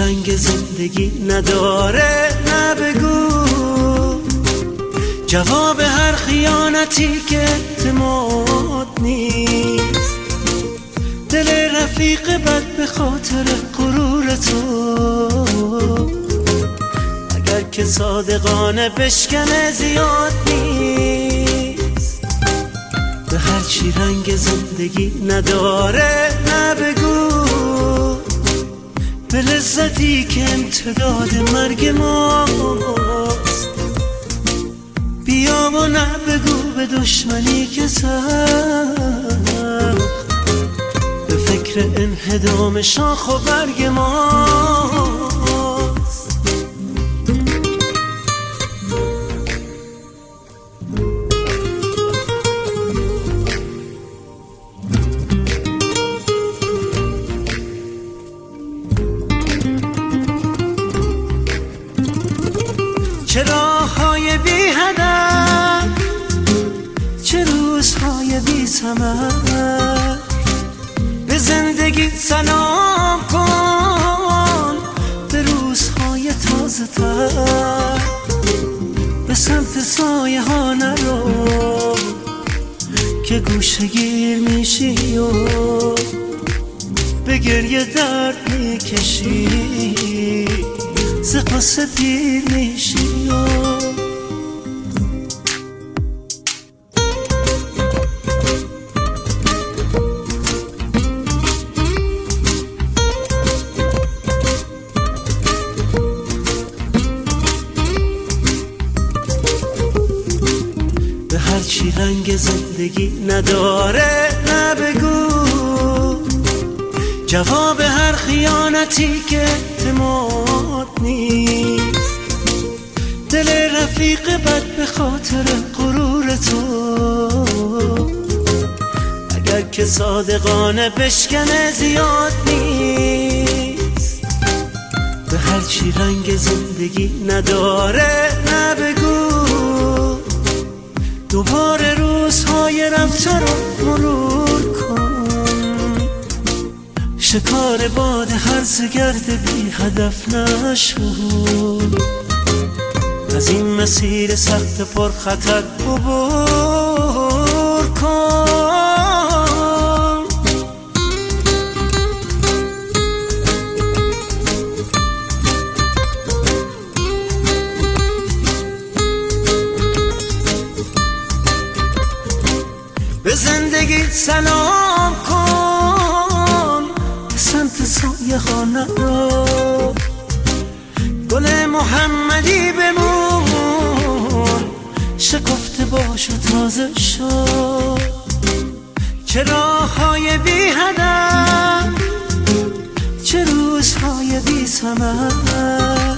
رنگ زندگی نداره؟ نه بگو جواب هر خیانتی که اعتماد نیست. دل رفیق بد به خاطر غرور تو، اگر که صادقانه بشکنه زیاد نیست. به هرچی رنگ زندگی نداره؟ نه بگو به لذتی که امتداد مرگ ماست. بیا و نه بگو به دشمنی که سخت به فکر انهدام شاخ و برگ ماست. چه راه‌های بی هدف، چه روزهای بی ثمر، به زندگی سلام کن، به روزهای تازه تر. به سمت سایه ها نرو که گوشه گیر میشی و به گریه درد میکشی، ز قصه پیر میشی. به هرچی رنگ زندگی نداره؟ نه بگو جواب هر خیانتی که اعتماد نیست. دل رفیق بد به خاطر غرور تو، اگر که صادقانه بشکنه زیاد نیست. به هرچی رنگ زندگی نداره؟ نه بگو دوباره روزهای رفته رو مرور کن، شکار باد هرزه گرد بی هدف نشو. از این مسیر سخت پر خطر عبور کن. به زندگی سلام کن، به سمت سایه ها نرو، گل محمدی بمون، شکفته باش و تازه شو. چه راه‌های بی هدف، چه روزهای بی ثمر،